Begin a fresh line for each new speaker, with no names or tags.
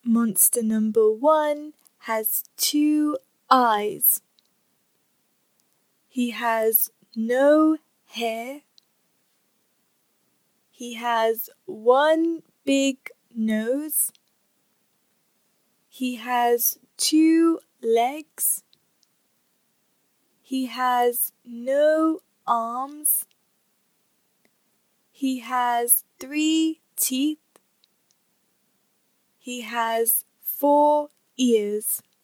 Monster number 1 has 2 eyes. He has no hair. He has 1 big nose. He has 2 legs. He has no arms. He has 3 teeth. He has 4 ears.